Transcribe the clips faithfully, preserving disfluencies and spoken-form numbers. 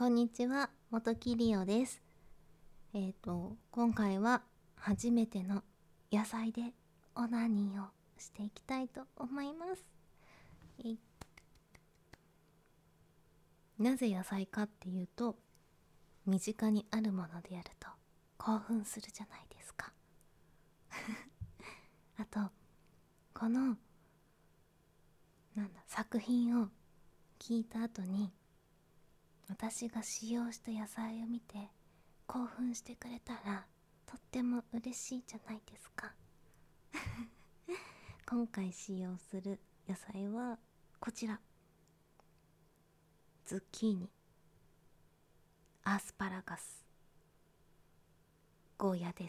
こんにちは、元木りおです。えっ、と、今回は初めての野菜でオナニーをしていきたいと思います。えいなぜ野菜かっていうと、身近にあるものでやると興奮するじゃないですか。あと、この、なんだ、作品を聞いた後に、私が使用した野菜を見て興奮してくれたらとっても嬉しいじゃないですか。今回使用する野菜はこちら、ズッキーニ、アスパラガス、ゴーヤです。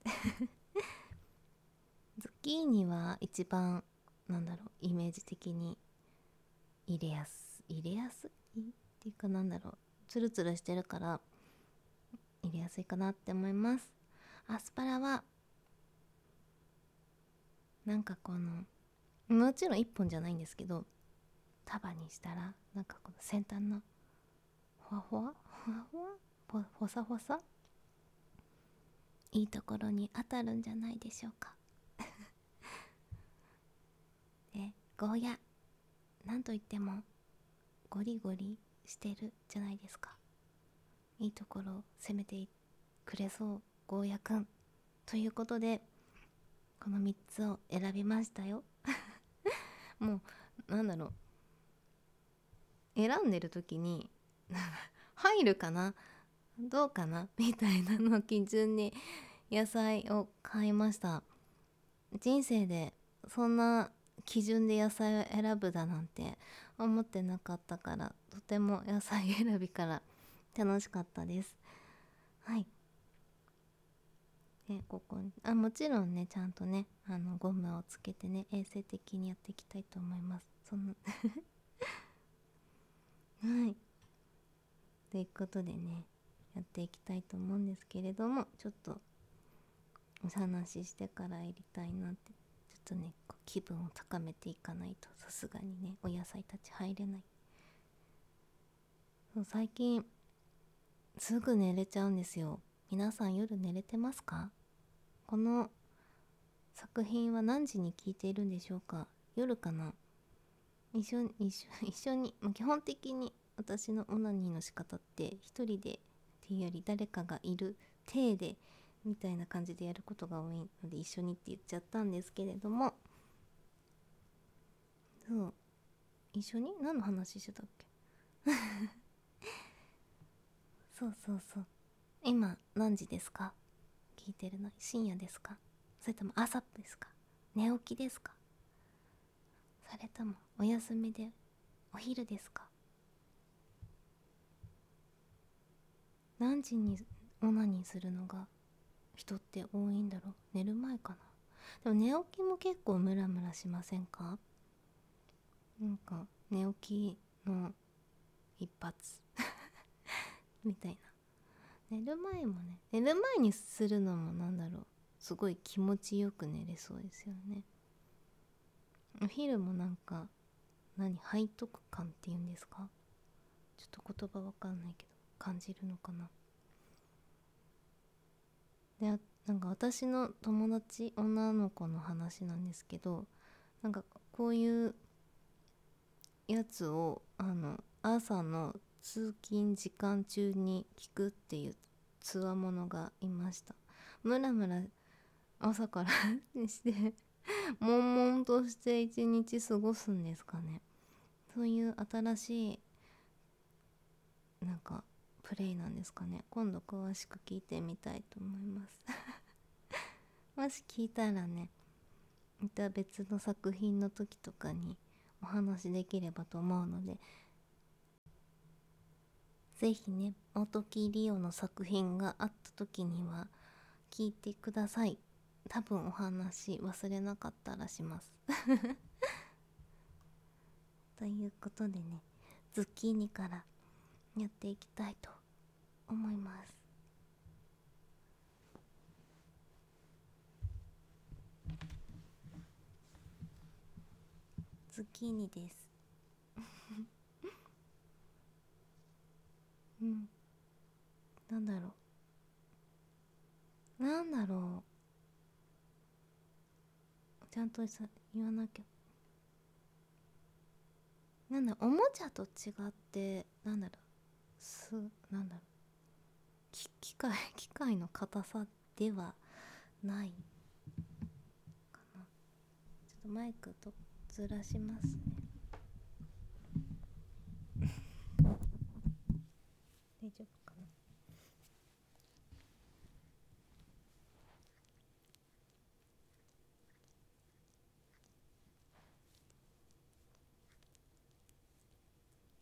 ズッキーニは一番なんだろう、イメージ的に入れやす入れやすいっていうか、なんだろう、ツルツルしてるから入れやすいかなって思います。アスパラはなんかこの、もちろん一本じゃないんですけど、束にしたらなんかこの先端のほわほわほわほわほほさほさ、いいところに当たるんじゃないでしょうか。で、ゴーヤ、なんといってもゴリゴリしてるじゃないですか。いいところを攻めてくれそう、ゴーヤくんということで、このみっつを選びましたよ。もうなんだろう、選んでる時に入るかなどうかなみたいなのを基準に野菜を買いました。人生でそんな基準で野菜を選ぶだなんて思ってなかったから、とても野菜選びから楽しかったです。はい。で、ここにあもちろんね、ちゃんとね、あのゴムをつけてね、衛生的にやっていきたいと思います。そのはいということでね、やっていきたいと思うんですけれども、ちょっとお話ししてからやりたいなって、ちょっとね、こう気分を高めていかないと、さすがにね、お野菜たち入れない。そう、最近すぐ寝れちゃうんですよ。皆さん夜寝れてますか？この作品は何時に聞いているんでしょうか？夜かな？一緒に一緒一緒に、まあ、基本的に私のオナニーの仕方って一人でっていうより誰かがいる体でみたいな感じでやることが多いので、一緒にって言っちゃったんですけれども、そう、一緒に何の話してたっけ？そうそうそう、今何時ですか？聞いてるの深夜ですか？それとも朝ですか？寝起きですか？それともお休みでお昼ですか？何時にオナニーするのが人って多いんだろう？寝る前かな？でも寝起きも結構ムラムラしませんか？なんか寝起きの一発みたいな。寝る前もね、寝る前にするのもなんだろう、すごい気持ちよく寝れそうですよね。お昼もなんか、何、背徳感っていうんですか？ちょっと言葉わかんないけど感じるのかな。で、なんか私の友達、女の子の話なんですけど、なんかこういうやつをあの朝の通勤時間中に聞くっていうつわものがいました。ムラムラ朝からして悶々として一日過ごすんですかね。そういう新しいなんかプレイなんですかね。今度詳しく聞いてみたいと思いますもし聞いたらね、また別の作品の時とかにお話できればと思うので、ぜひね、元木りおの作品があった時には聞いてください。多分お話忘れなかったらしますということでね、ズッキーニからやっていきたいと思います。ズッキーニですうん、なんだろうなんだろうちゃんとさ言わなきゃ。なんだおもちゃと違ってなんだろうすなんだろうき機械機械の硬さではないかな。ちょっとマイクとずらしますね。